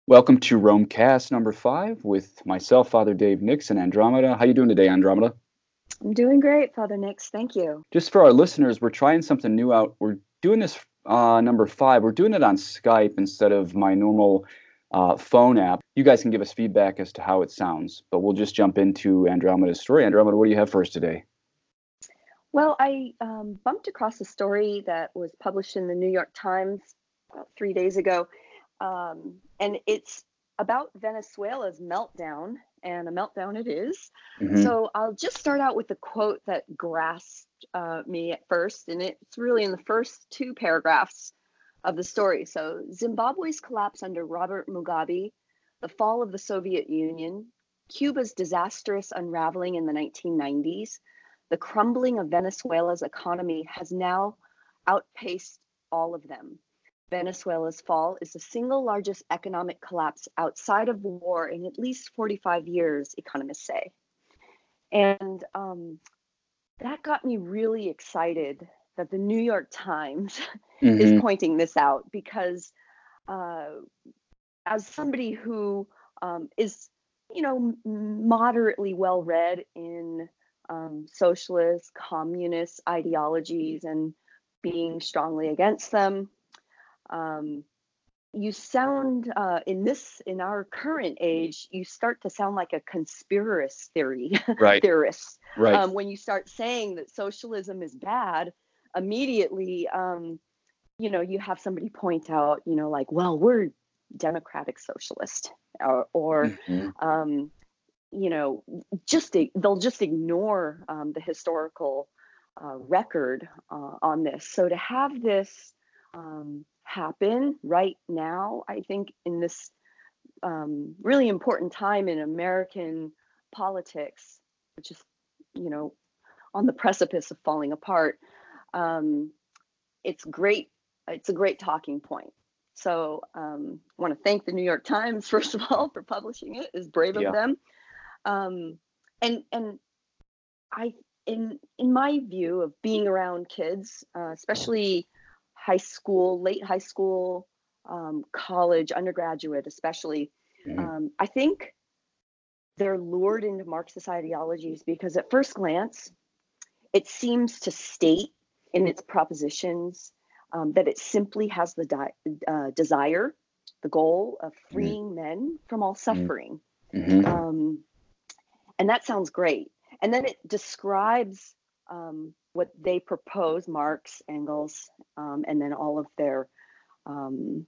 Welcome to Romecast number 5 with myself, Father Dave Nix, and Andromeda. How you doing today, Andromeda? I'm doing great, Father Nix. Thank you. Just for our listeners, we're trying something new out. We're doing this number 5. We're doing it on Skype instead of my normal phone app. You guys can give us feedback as to how it sounds, but we'll just jump into Andromeda's story. Andromeda, what do you have for us today? Well, I bumped across a story that was published in the New York Times about 3 days ago, and it's about Venezuela's meltdown, and a meltdown it is. Hmm. So I'll just start out with the quote that grasped me at first, and it's really in the first two paragraphs of the story. So Zimbabwe's collapse under Robert Mugabe, the fall of the Soviet Union, Cuba's disastrous unraveling in the 1990s, the crumbling of Venezuela's economy has now outpaced all of them. Venezuela's fall is the single largest economic collapse outside of war in at least 45 years, economists say. And that got me really excited that the New York Times is Hmm. pointing this out because uh, as somebody who is, moderately well read in socialist, communist ideologies and being strongly against them, um, you sound in our current age, you start to sound like a conspiracy theory Right, theorist right. when you start saying that socialism is bad. Immediately, you have somebody point out, like, well, we're democratic socialist, or Hmm. um, you know, they'll just ignore the historical record on this. So to have this happen right now, I think in this really important time in American politics, which is, you know, on the precipice of falling apart, um, it's great. It's a great talking point. So I want to thank the New York Times, first of all, for publishing it. It's brave of Yeah. them. Um, and I, in my view of being around kids, especially high school, late high school, college, undergraduate, especially, Hmm. I think they're lured into Marxist ideologies because at first glance, it seems to state in its propositions that it simply has the desire, the goal of freeing men from all Hmm. suffering. Hmm. Um, and that sounds great. And then it describes what they propose, Marx, Engels, and then all of their, um,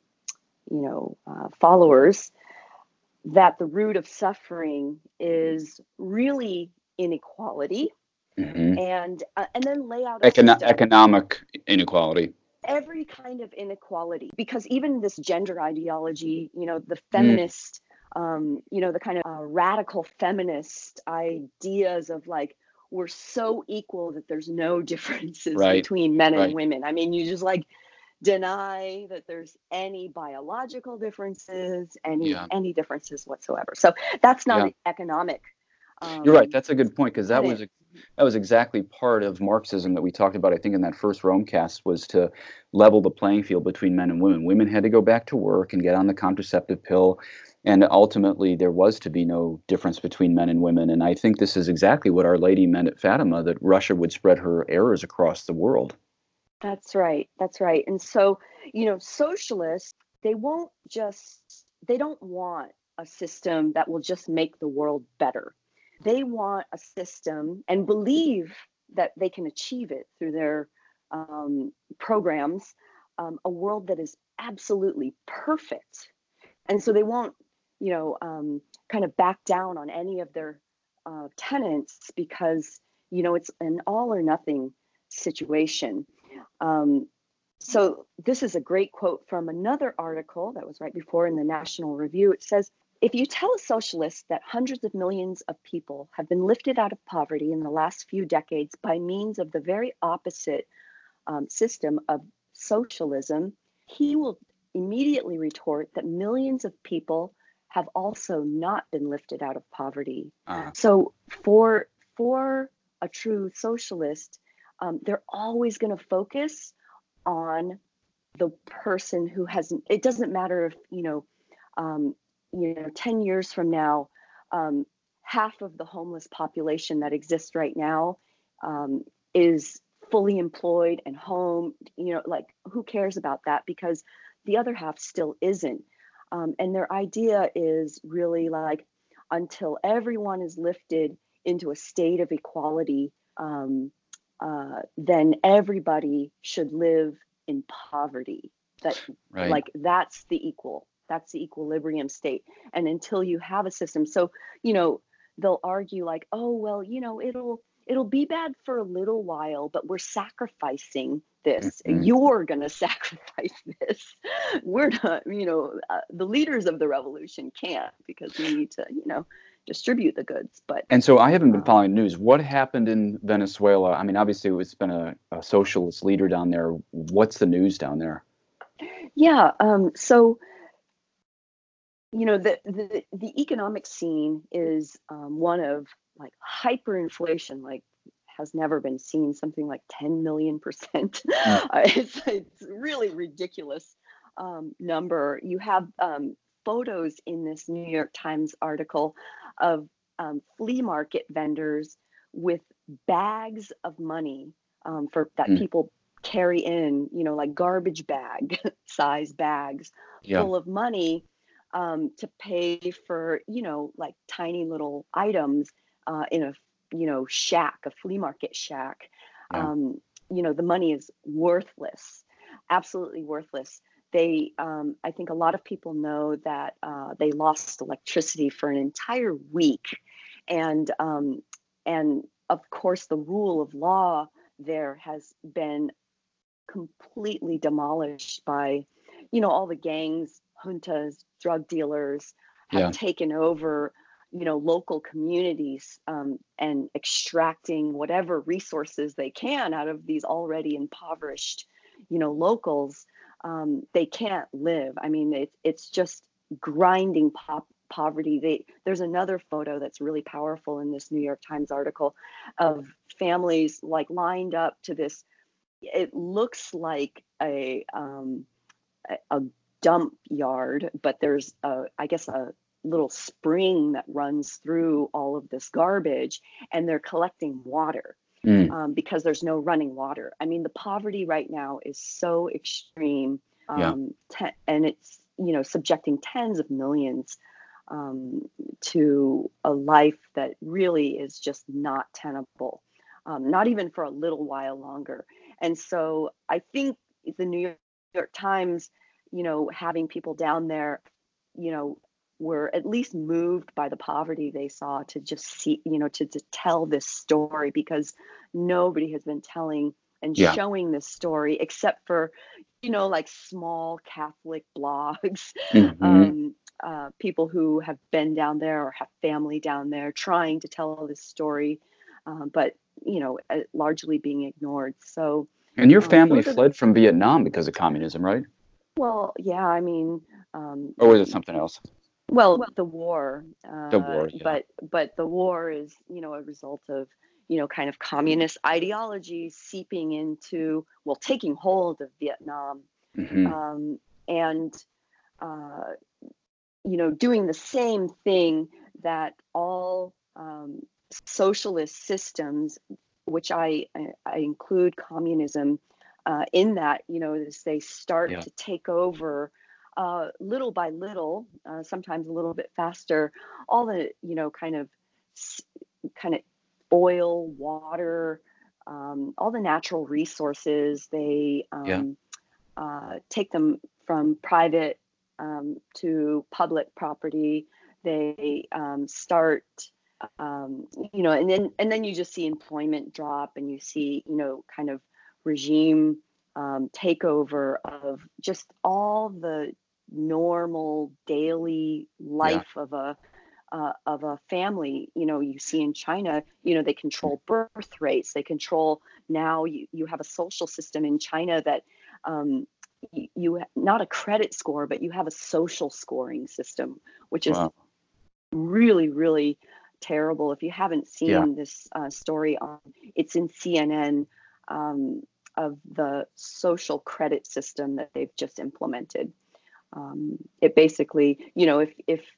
followers, that the root of suffering is really inequality, Hmm. and then lay out a system, Economic inequality. every kind of inequality, because even this gender ideology, the Mm. feminist, the kind of radical feminist ideas of like, we're so equal that there's no differences Right, between men and right. women. I mean, you just like deny that there's any biological differences, any Yeah, any differences whatsoever. So that's not yeah. an economic You're right. um, That's a good point because tenet. that was exactly part of Marxism that we talked about. I think in that first Romecast was to level the playing field between men and women. Women had to go back to work and get on the contraceptive pill, and ultimately there was to be no difference between men and women. And I think this is exactly what Our Lady meant at Fatima, that Russia would spread her errors across the world. That's right. That's right. And so, socialists, they don't want a system that will just make the world better. They want a system and believe that they can achieve it through their programs, a world that is absolutely perfect. And so they won't, kind of back down on any of their tenants because, it's an all or nothing situation. Um, so this is a great quote from another article that was right before in the National Review. It says, if you tell a socialist that hundreds of millions of people have been lifted out of poverty in the last few decades by means of the very opposite system of socialism, he will immediately retort that millions of people have also not been lifted out of poverty. Uh, So for a true socialist, they're always going to focus on the person who hasn't. It doesn't matter if 10 years from now, half of the homeless population that exists right now is fully employed and home, like who cares about that? Because the other half still isn't. And their idea is really like, until everyone is lifted into a state of equality, then everybody should live in poverty. That Right. like that's the equilibrium state. And until you have a system, so they'll argue like, oh well, it'll be bad for a little while, but we're sacrificing this. Mhm. You're going to sacrifice this. We're not, the leaders of the revolution can't, because we need to, distribute the goods. But And so I haven't been following the news. What happened in Venezuela? I mean, obviously it's been a socialist leader down there. What's the news down there? Yeah. So the economic scene is one of like hyperinflation, like has never been seen, something like 10 million%. It's really ridiculous number. You have photos in this New York Times article of flea market vendors with bags of money for that people carry in, like garbage bag size bags full of money to pay for, like tiny little items in a, shack, a flea market shack. The money is worthless, absolutely worthless. They, I think a lot of people know that they lost electricity for an entire week. And of course, the rule of law there has been completely demolished by, all the gangs, juntas, drug dealers have taken over, local communities and extracting whatever resources they can out of these already impoverished, locals. They can't live. I mean, it's just grinding poverty. There's another photo that's really powerful in this New York Times article of families like lined up to this. It looks like a dump yard, but there's I guess a little spring that runs through all of this garbage, and they're collecting water because there's no running water. I mean, the poverty right now is so extreme, and it's subjecting tens of millions to a life that really is just not tenable, not even for a little while longer. And so I think the New York Times, having people down there, were at least moved by the poverty they saw to just see, to tell this story, because nobody has been telling and showing this story except for, like small Catholic blogs, people who have been down there or have family down there trying to tell this story, but largely being ignored. So, and your family fled from Vietnam because of communism, right? Well, yeah, I mean, or was it something else? Well, the war, The war, but the war is, a result of, kind of communist ideology seeping into, taking hold of Vietnam, and doing the same thing that all socialist systems, which I include communism in that, as they start to take over little by little, sometimes a little bit faster, all the, kind of oil, water, all the natural resources. They take them from private to public property. They start, and then you just see employment drop, and you see, kind of regime takeover of just all the normal daily life of a family. You see in China, they control birth rates. They control, now you have a social system in China that you not a credit score, but you have a social scoring system, which is really, really terrible. If you haven't seen this story it's in CNN, of the social credit system that they've just implemented. It basically, if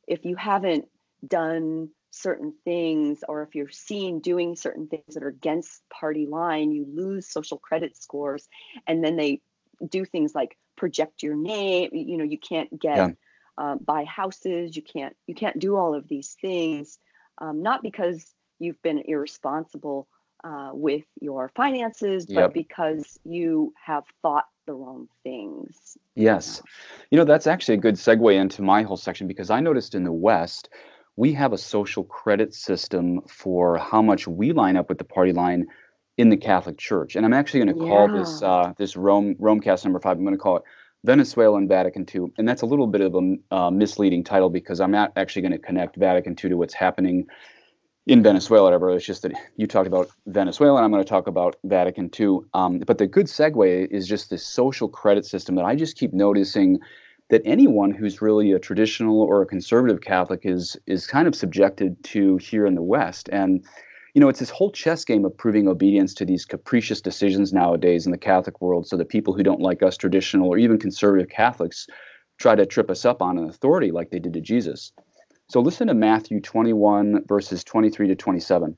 if you haven't done certain things, or if you're seen doing certain things that are against party line, you lose social credit scores. And then they do things like project your name. You can't get Yeah. buy houses. You can't do all of these things, not because you've been irresponsible with your finances, but Yep. because you have thought the wrong things. Yes. That's actually a good segue into my whole section, because I noticed in the West, we have a social credit system for how much we line up with the party line in the Catholic Church. And I'm actually going to call this Yeah. this Romecast number 5. I'm going to call it Venezuela and Vatican II. And that's a little bit of a misleading title, because I'm not actually going to connect Vatican II to what's happening in Venezuela, whatever. It's just that you talked about Venezuela, and I'm going to talk about Vatican II. But the good segue is just this social credit system that I just keep noticing that anyone who's really a traditional or a conservative Catholic is kind of subjected to here in the West. And it's this whole chess game of proving obedience to these capricious decisions nowadays in the Catholic world, so that people who don't like us traditional or even conservative Catholics try to trip us up on an authority like they did to Jesus. So listen to Matthew 21, verses 23 to 27.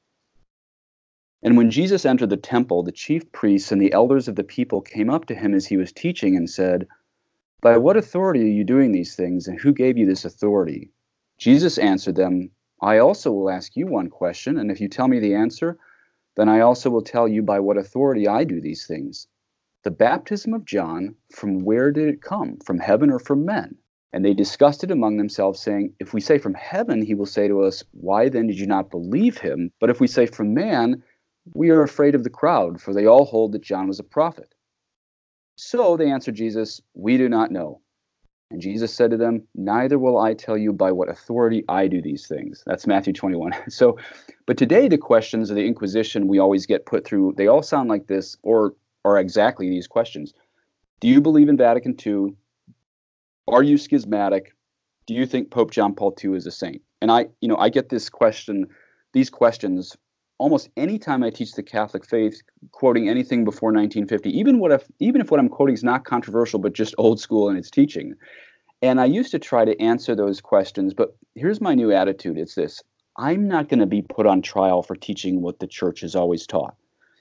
And when Jesus entered the temple, the chief priests and the elders of the people came up to him as he was teaching and said, "By what authority are you doing these things, and who gave you this authority?" Jesus answered them, "I also will ask you one question, and if you tell me the answer, then I also will tell you by what authority I do these things. The baptism of John, from where did it come? From heaven or from men?" And they discussed it among themselves, saying, "If we say from heaven, he will say to us, 'Why then did you not believe him?' But if we say from man, we are afraid of the crowd, for they all hold that John was a prophet." So they answered Jesus, "We do not know." And Jesus said to them, "Neither will I tell you by what authority I do these things." That's Matthew 21. But today the questions of the Inquisition we always get put through, they all sound like this, or are exactly these questions. Do you believe in Vatican II? Are you schismatic? Do you think Pope John Paul II is a saint? And I get these questions almost any time I teach the Catholic faith, quoting anything before 1950, even if what I'm quoting is not controversial, but just old school in its teaching. And I used to try to answer those questions, but here's my new attitude. It's this: I'm not going to be put on trial for teaching what the church has always taught.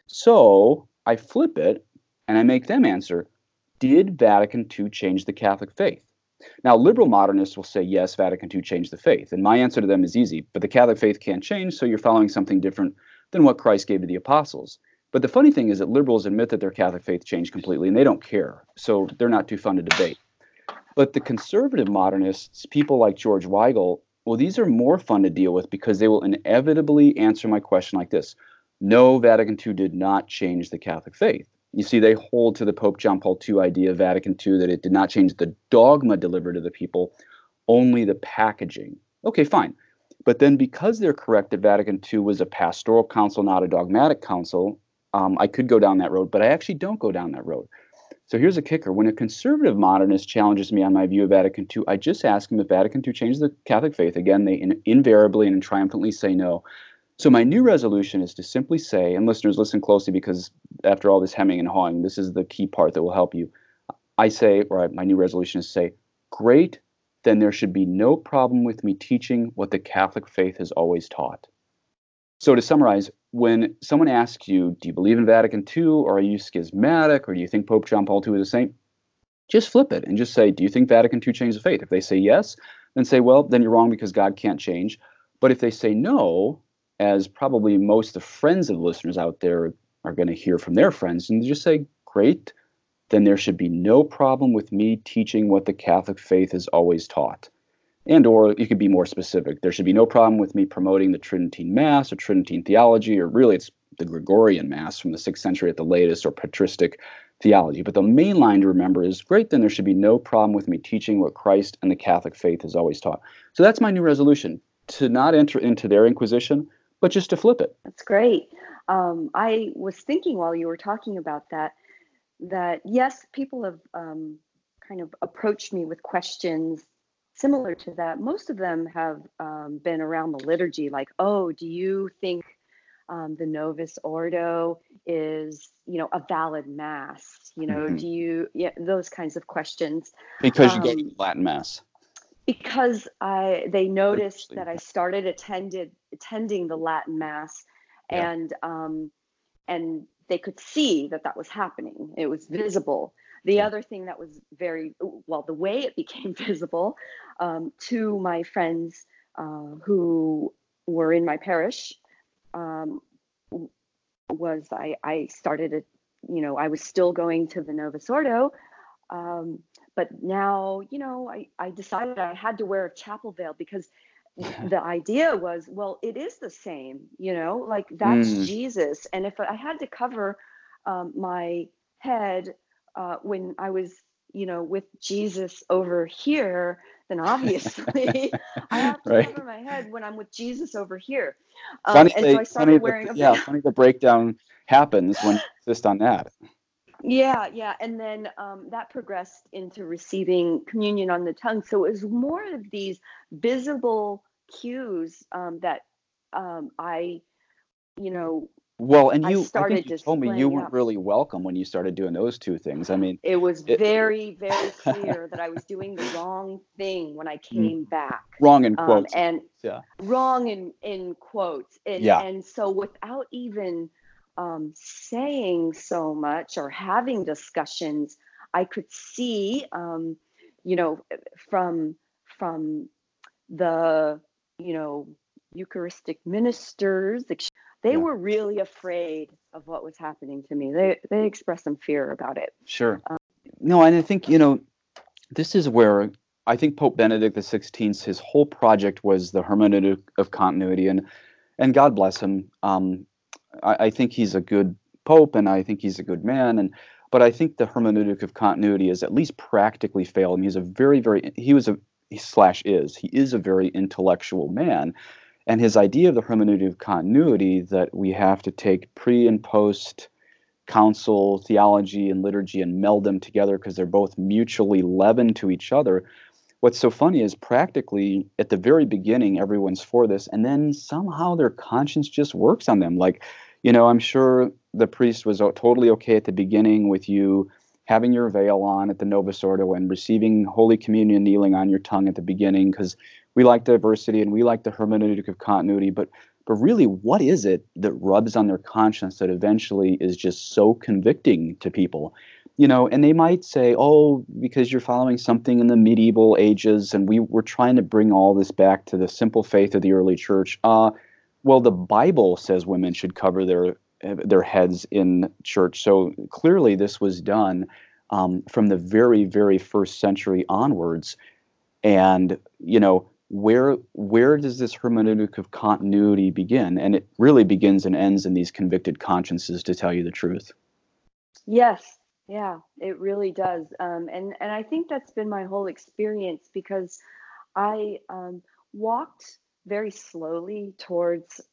So I flip it and I make them answer, did Vatican II change the Catholic faith? Now, liberal modernists will say, yes, Vatican II changed the faith. And my answer to them is easy, but the Catholic faith can't change, so you're following something different than what Christ gave to the apostles. But the funny thing is that liberals admit that their Catholic faith changed completely, and they don't care, so they're not too fun to debate. But the conservative modernists, people like George Weigel, well, these are more fun to deal with, because they will inevitably answer my question like this: no, Vatican II did not change the Catholic faith. You see, they hold to the Pope John Paul II idea of Vatican II, that it did not change the dogma delivered to the people, only the packaging. Okay, fine. But then, because they're correct that Vatican II was a pastoral council, not a dogmatic council, I could go down that road, but I actually don't go down that road. So here's a kicker. When a conservative modernist challenges me on my view of Vatican II, I just ask them if Vatican II changed the Catholic faith. Again, they invariably and triumphantly say no. So my new resolution is to simply say, and listeners, listen closely, because after all this hemming and hawing, this is the key part that will help you. My new resolution is to say, great, then there should be no problem with me teaching what the Catholic faith has always taught. So to summarize, when someone asks you, do you believe in Vatican II, or are you schismatic, or do you think Pope John Paul II is a saint? Just flip it and just say, do you think Vatican II changed the faith? If they say yes, then say, well, then you're wrong, because God can't change. But if they say no, as probably most of the friends of the listeners out there are going to hear from their friends, and just say, great, then there should be no problem with me teaching what the Catholic faith has always taught. And or you could be more specific. There should be no problem with me promoting the Tridentine Mass or Tridentine theology, or really it's the Gregorian Mass from the 6th century at the latest, or patristic theology. But the main line to remember is, great, then there should be no problem with me teaching what Christ and the Catholic faith has always taught. So that's my new resolution, to not enter into their inquisition, but just to flip it. That's great. I was thinking while you were talking about that yes, people have kind of approached me with questions similar to that. Most of them have been around the liturgy, like, oh, do you think the Novus Ordo is, a valid mass? Mm-hmm. Do you, those kinds of questions. Because you go to Latin Mass. because they noticed Interesting. that I started attending the Latin Mass, Yeah. and they could see that that was happening. It was visible. The Yeah. other thing that was very well, the way it became visible to my friends who were in my parish um, was I started a, I was still going to the Novus Ordo, um, but now, I decided I had to wear a chapel veil because the idea was, well, it is the same, like that's Mm, Jesus. And if I had to cover my head when I was, with Jesus over here, then obviously I have to right. cover my head when I'm with Jesus over here. Funny And so they I funny started the wearing a yeah, veil. funny the breakdown happens when you insist on that. Yeah, yeah. And then that progressed into receiving communion on the tongue. So it was more of these visible cues that I, you know, Well, and I I think started you told me you displaying. Yeah. weren't really welcome when you started doing those two things. I mean, It was it very, very clear that I was doing the wrong thing when I mm, came back. wrong in quotes, of And course. Yeah. wrong in quotes. And Yeah. and so without even saying so much or having discussions, I could see, you know, from the, you know, Eucharistic ministers, they Yeah. were really afraid of what was happening to me. They expressed some fear about it. Sure. No, and I think, this is where I think Pope Benedict XVI, his whole project was the hermeneutic of continuity, and God bless him. I think he's a good pope, and I think he's a good man, but I think the hermeneutic of continuity is at least practically failed. And he's a very, very he was a slash is he is a very intellectual man, and his idea of the hermeneutic of continuity, that we have to take pre and post council theology and liturgy and meld them together because they're both mutually leavened to each other. What's so funny is practically at the very beginning, everyone's for this, and then somehow their conscience just works on them. Like, I'm sure the priest was totally okay at the beginning with you having your veil on at the Novus Ordo and receiving Holy Communion kneeling on your tongue at the beginning, because we like diversity and we like the hermeneutic of continuity. But really, what is it that rubs on their conscience that eventually is just so convicting to people? And they might say, oh, because you're following something in the medieval ages, and we were trying to bring all this back to the simple faith of the early church. Well, the Bible says women should cover their heads in church, so clearly this was done from the very, very first century onwards. And where does this hermeneutic of continuity begin? And it really begins and ends in these convicted consciences, to tell you the truth. Yes, yeah, it really does. And I think that's been my whole experience because I walked very slowly towards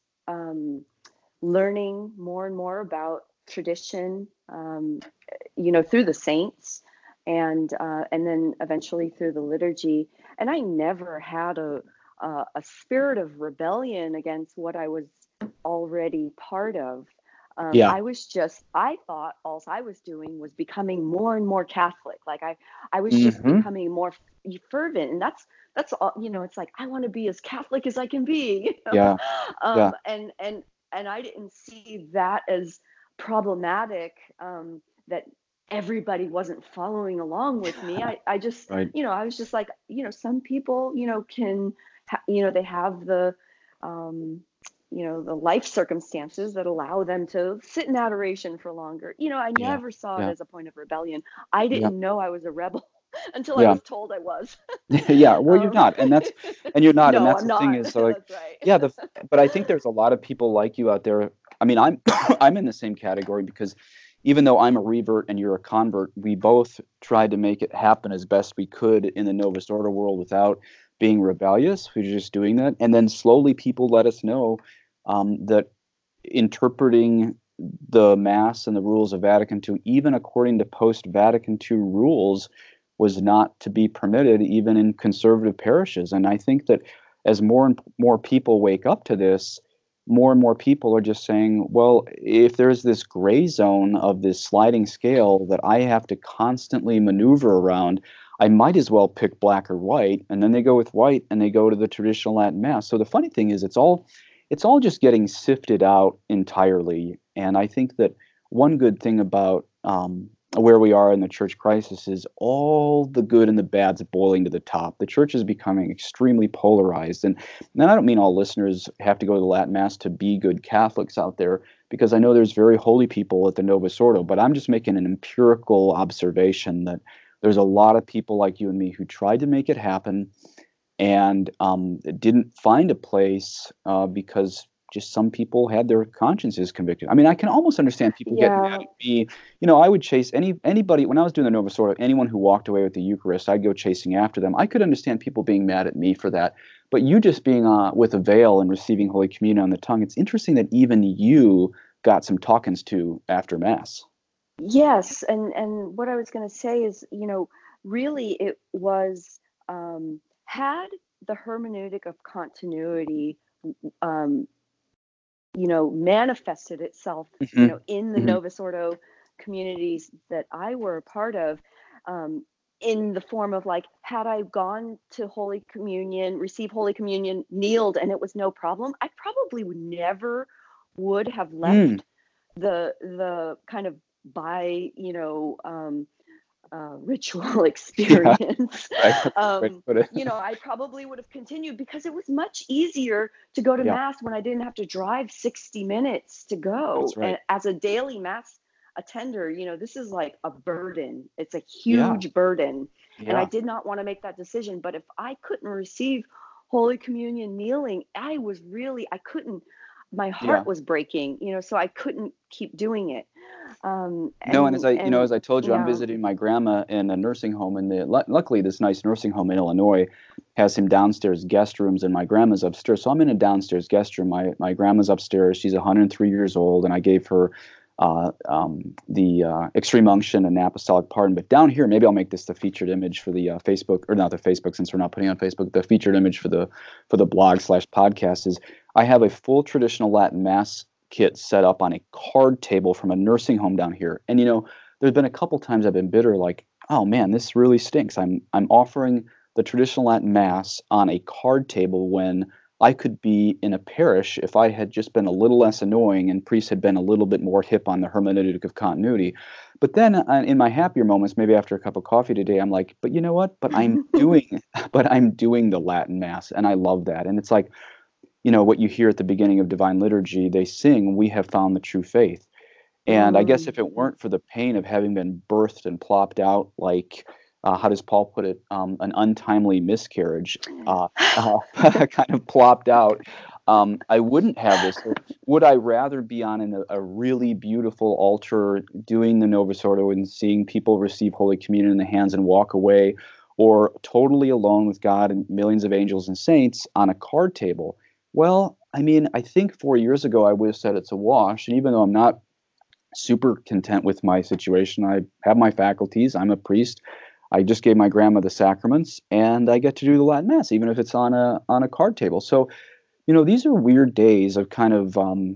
learning more and more about tradition, through the saints, and then eventually through the liturgy. And I never had a spirit of rebellion against what I was already part of. Yeah. I thought all I was doing was becoming more and more Catholic. Like I was just Hmm. becoming more fervent, and that's all. It's like I want to be as Catholic as I can be. Yeah. Yeah. And I didn't see that as problematic. That everybody wasn't following along with me. I just, Right. I was just like, some people, can, they have um, the life circumstances that allow them to sit in adoration for longer. I Yeah. never saw it Yeah. as a point of rebellion. I Yeah. didn't know I was a rebel until I Yeah. was told I was. Yeah. Well, you're um, not, and you're not, and no, that's I'm the thing not. is, so like, That's right. yeah, but I think there's a lot of people like you out there. I mean, I'm I'm in the same category, because even though I'm a revert and you're a convert, we both tried to make it happen as best we could in the Novus Ordo world without being rebellious. We were just doing that, and then slowly people let us know that interpreting the Mass and the rules of Vatican II, even according to post-Vatican II rules, was not to be permitted, even in conservative parishes. And I think that as more and more people wake up to this, more and more people are just saying, well, if there's this gray zone of this sliding scale that I have to constantly maneuver around, I might as well pick black or white, and then they go with white and they go to the traditional Latin Mass. So the funny thing is, it's all just getting sifted out entirely. And I think that one good thing about where we are in the church crisis is all the good and the bad's boiling to the top. The church is becoming extremely polarized. And I don't mean all listeners have to go to the Latin Mass to be good Catholics out there, because I know there's very holy people at the Novus Ordo, but I'm just making an empirical observation that there's a lot of people like you and me who tried to make it happen and didn't find a place because just some people had their consciences convicted. I mean, I can almost understand people getting mad Yeah. at me. You know, I would chase anybody when I was doing the Novus Ordo. Anyone who walked away with the Eucharist, I'd go chasing after them. I could understand people being mad at me for that, but you just being with a veil and receiving Holy Communion on the tongue, it's interesting that even you got some talkings to after Mass. Yes, and what I was going to say is, really it was, had the hermeneutic of continuity, um, manifested itself, Hmm. in the Hmm. Novus Ordo communities that I were a part of, um, in the form of, like, had I gone to Holy Communion, receive Holy Communion, kneeled, and it was no problem, I probably would have Mm. left the kind of by ritual Yeah, experience. right. That's a great way to put it. I probably would have continued because it was much easier to go to Yeah, mass when I didn't have to drive 60 minutes to go. that's right. And as a daily mass attender, this is like a burden. It's a Yeah, huge burden. And I yeah, did not want to make that decision. But if I couldn't receive Holy Communion kneeling, I couldn't, my yeah. heart was breaking, so I couldn't keep doing it. No, and And as I told you, I'm yeah. visiting my grandma in a nursing home, and luckily this nice nursing home in Illinois has some downstairs guest rooms, and my grandma's upstairs. So I'm in a downstairs guest room. My grandma's upstairs. She's 103 years old, and I gave her the extreme unction and apostolic pardon. But down here, maybe I'll make this the featured image for the Facebook, or not the Facebook, since we're not putting it on Facebook. The featured image for the blog/podcast is I have a full traditional Latin Mass kit set up on a card table from a nursing home down here. And there's been a couple times I've been bitter, like, oh man, this really stinks. I'm offering the traditional Latin Mass on a card table when I could be in a parish if I had just been a little less annoying and priests had been a little bit more hip on the hermeneutic of continuity. But then in my happier moments, maybe after a cup of coffee today, I'm like, but you know what? But I'm doing the Latin Mass, and I love that. And it's like, what you hear at the beginning of Divine Liturgy, they sing, "We have found the true faith." And I guess Mm. if it weren't for the pain of having been birthed and plopped out, like, how does Paul put it, an untimely miscarriage, kind of plopped out, I wouldn't have this. So would I rather be on a really beautiful altar doing the Novus Ordo and seeing people receive Holy Communion in the hands and walk away, or totally alone with God and millions of angels and saints on a card table? Well, I mean, I think 4 years ago I would have said it's a wash. And even though I'm not super content with my situation, I have my faculties. I'm a priest. I just gave my grandma the sacraments, and I get to do the Latin Mass, even if it's on a card table. So, these are weird days of kind of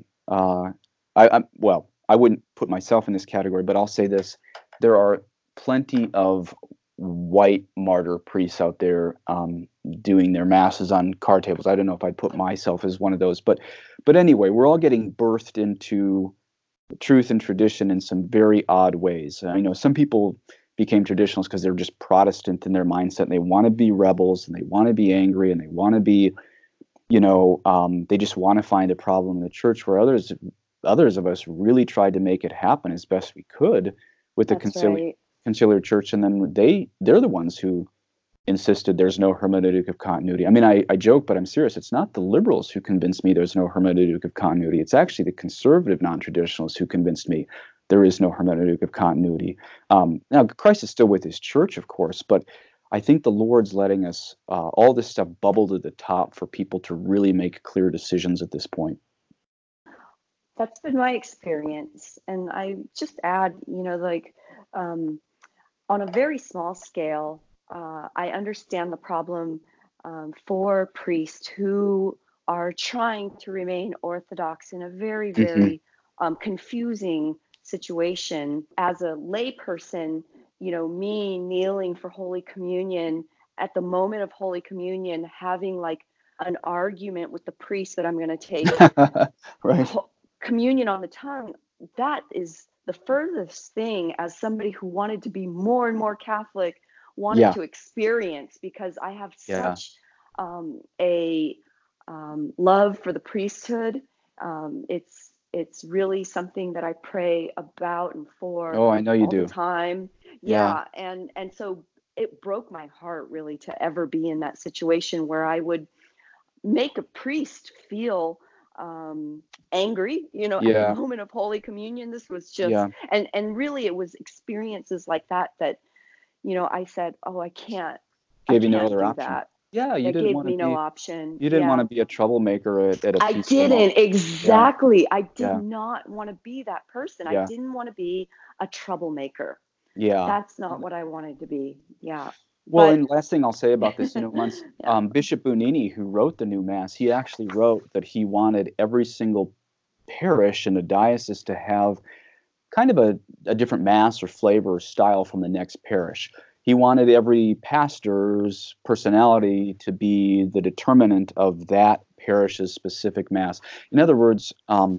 well, I wouldn't put myself in this category, but I'll say this: there are plenty of white martyr priests out there doing their masses on card tables. I don't know if I'd put myself as one of those, but anyway, we're all getting birthed into truth and tradition in some very odd ways. I know some people became traditionalists because they're just Protestant in their mindset, and they want to be rebels, and they want to be angry, and they want to be, they just want to find a problem in the church. Where others of us really tried to make it happen as best we could with the That's right. conciliar church, and then they're the ones who insisted there's no hermeneutic of continuity. I mean, I joke, but I'm serious. It's not the liberals who convinced me there's no hermeneutic of continuity. It's actually the conservative non-traditionalists who convinced me there is no hermeneutic of continuity. Now, Christ is still with his church, of course, but I think the Lord's letting us all this stuff bubble to the top for people to really make clear decisions at this point. That's been my experience. And I just add, like, um, on a very small scale, I understand the problem, for priests who are trying to remain orthodox in a very, Hmm. very confusing situation. As a layperson, me kneeling for Holy Communion, at the moment of Holy Communion, having like an argument with the priest that I'm going to take Right. communion on the tongue, that is the furthest thing as somebody who wanted to be more and more Catholic, wanted Yeah. to experience, because I have Yeah. such a love for the priesthood. It's really something that I pray about and for Oh, I know you all the do. time. Yeah. Yeah, and so it broke my heart really to ever be in that situation where I would make a priest feel angry, at the Yeah. moment of Holy Communion. This was just, Yeah. and really it was experiences like that I said, oh, I Gave you no can't other do option. that. Yeah, That gave me no option. you didn't want Yeah. to be a troublemaker at a I peaceful moment. didn't, Yeah. exactly. I did Yeah. not want to be that person. I Yeah. didn't want to be a troublemaker. Yeah. That's not what I wanted to be. Yeah. Well, But and last thing I'll say about this, once yeah. Bishop Bunini, who wrote the new mass, he actually wrote that he wanted every single parish in the diocese to have kind of a different mass or flavor or style from the next parish. He wanted every pastor's personality to be the determinant of that parish's specific mass. In other words,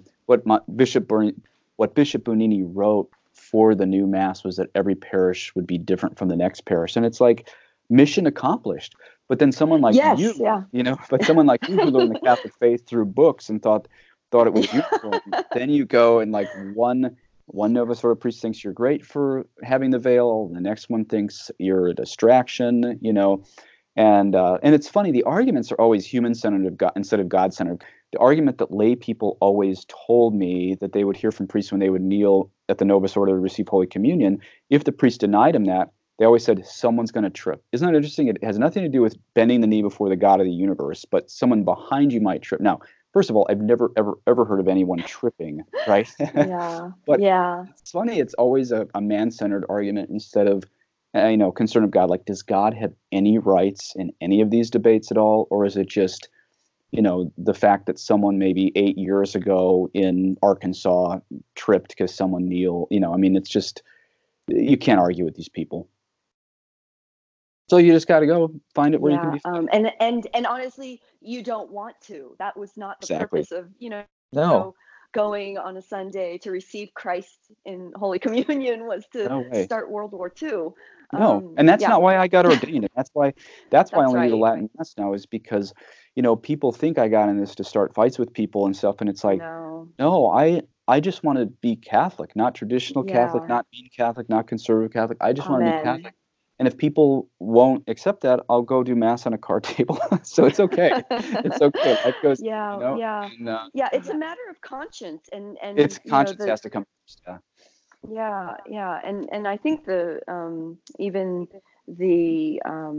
what Bishop Bunini wrote for the new mass was that every parish would be different from the next parish, and it's like mission accomplished. But then someone like Yes, yeah. someone like you who learned the Catholic faith through books and thought it was useful. Then you go and like one Novus Ordo priest thinks you're great for having the veil. The next one thinks you're a distraction, and it's funny. The arguments are always human-centered instead of God-centered. The argument that lay people always told me that they would hear from priests when they would kneel at the Novus Ordo to receive Holy Communion, if the priest denied him that, they always said someone's going to trip. Isn't that interesting? It has nothing to do with bending the knee before the God of the universe, but someone behind you might trip. Now, first of all, I've never ever heard of anyone tripping, right? Yeah. But Yeah. it's funny. It's always a man-centered argument instead of, concern of God. Like, does God have any rights in any of these debates at all, or is it just, the fact that someone maybe 8 years ago in Arkansas tripped because someone kneeled? It's just you can't argue with these people. So you just got to go find it where you can Yeah. be found. And honestly, you don't want to. That was not the Exactly. purpose of, No. going on a Sunday to receive Christ in Holy Communion, was to No way. start World War II. No, and that's Yeah, not why I got ordained. And that's why I that's only do the right. Latin Mass now, is because, people think I got in this to start fights with people and stuff, and it's like, No. no, I just want to be Catholic, not traditional Catholic, Yeah. not mean Catholic, not conservative Catholic. I just want to be Amen. Catholic. And if people won't accept that, I'll go do Mass on a card table. So it's okay. It's okay. Life goes, Yeah, yeah. and Yeah, it's a matter of conscience, it's and conscience the has to come first. Yeah. yeah, and I think the even the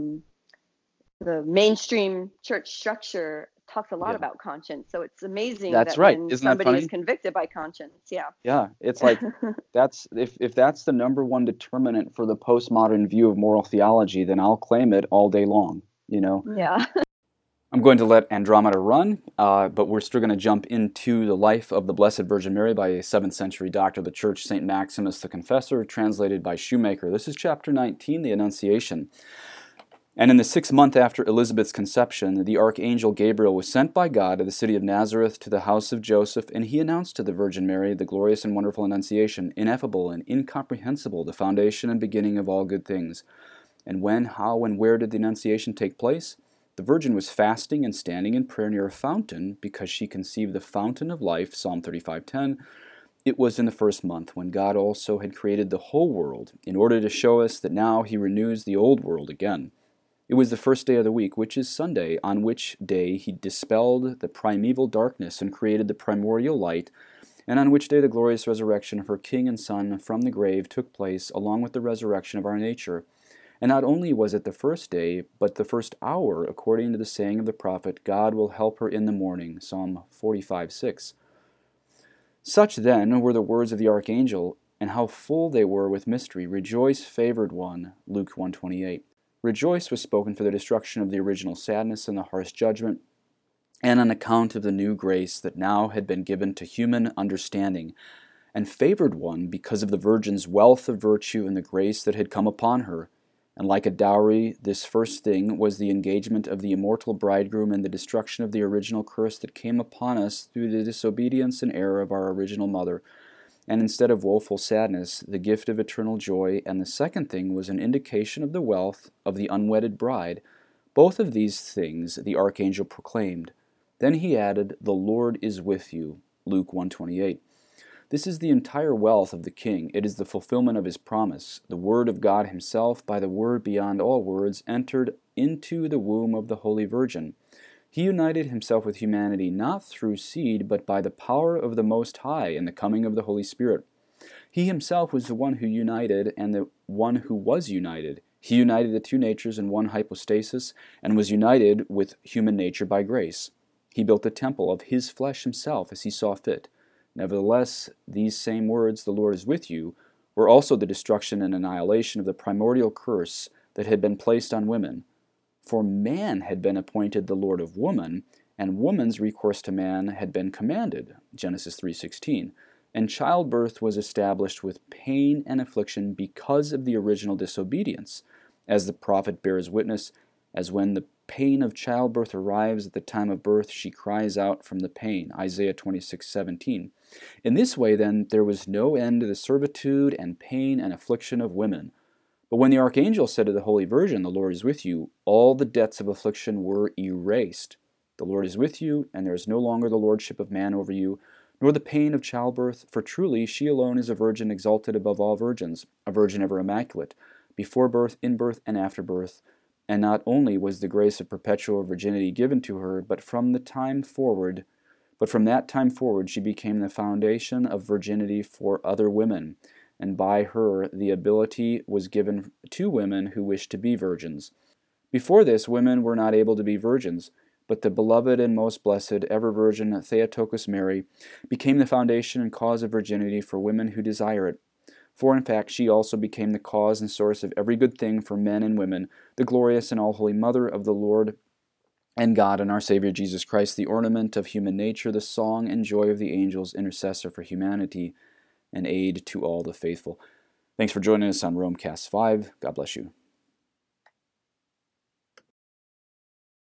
mainstream church structure talks a lot Yeah. about conscience. So it's amazing That's that right. when Isn't that somebody is funny? convicted by conscience, yeah. Yeah, it's like that's if that's the number one determinant for the postmodern view of moral theology, then I'll claim it all day long. Yeah. I'm going to let Andromeda run, but we're still going to jump into the life of the Blessed Virgin Mary by a 7th century doctor of the Church, St. Maximus the Confessor, translated by Shoemaker. This is chapter 19, the Annunciation. And in the 6th month after Elizabeth's conception, the archangel Gabriel was sent by God to the city of Nazareth to the house of Joseph, and he announced to the Virgin Mary the glorious and wonderful Annunciation, ineffable and incomprehensible, the foundation and beginning of all good things. And when, how, and where did the Annunciation take place? The Virgin was fasting and standing in prayer near a fountain, because she conceived the fountain of life, Psalm 35:10. It was in the 1st month, when God also had created the whole world, in order to show us that now he renews the old world again. It was the 1st day of the week, which is Sunday, on which day he dispelled the primeval darkness and created the primordial light, and on which day the glorious resurrection of her King and Son from the grave took place, along with the resurrection of our nature. And not only was it the 1st day, but the 1st hour, according to the saying of the prophet, God will help her in the morning, Psalm 45:6. Such then were the words of the archangel, and how full they were with mystery. Rejoice, favored one, Luke 1:28. Rejoice was spoken for the destruction of the original sadness and the harsh judgment, and on account of the new grace that now had been given to human understanding. and favored one because of the virgin's wealth of virtue and the grace that had come upon her. And like a dowry, this first thing was the engagement of the immortal bridegroom and the destruction of the original curse that came upon us through the disobedience and error of our original mother. And instead of woeful sadness, the gift of eternal joy. And the second thing was an indication of the wealth of the unwedded bride. Both of these things the archangel proclaimed. Then he added, "The Lord is with you." Luke 1:28. This is the entire wealth of the King. It is the fulfillment of his promise. The Word of God himself, by the Word beyond all words, entered into the womb of the Holy Virgin. He united himself with humanity not through seed, but by the power of the Most High and the coming of the Holy Spirit. He himself was the one who united and the one who was united. He united the two natures in one hypostasis and was united with human nature by grace. He built the temple of his flesh himself as he saw fit. Nevertheless, these same words, "the Lord is with you," were also the destruction and annihilation of the primordial curse that had been placed on women. For man had been appointed the Lord of woman, and woman's recourse to man had been commanded, Genesis 3:16, and childbirth was established with pain and affliction because of the original disobedience, as the prophet bears witness, as when the pain of childbirth arrives at the time of birth, she cries out from the pain, Isaiah 26:17. In this way, then, there was no end to the servitude and pain and affliction of women. But when the archangel said to the Holy Virgin, "The Lord is with you," all the debts of affliction were erased. The Lord is with you, and there is no longer the lordship of man over you, nor the pain of childbirth, for truly she alone is a virgin exalted above all virgins, a virgin ever immaculate, before birth, in birth, and after birth. And not only was the grace of perpetual virginity given to her, but from that time forward she became the foundation of virginity for other women, and by her the ability was given to women who wished to be virgins. Before this, women were not able to be virgins, but the beloved and most blessed, ever virgin Theotokos Mary became the foundation and cause of virginity for women who desire it. For in fact she also became the cause and source of every good thing for men and women, the glorious and all-holy Mother of the Lord and God and our Savior Jesus Christ, the ornament of human nature, the song and joy of the angels, intercessor for humanity, and aid to all the faithful. Thanks for joining us on Romecast 5. God bless you.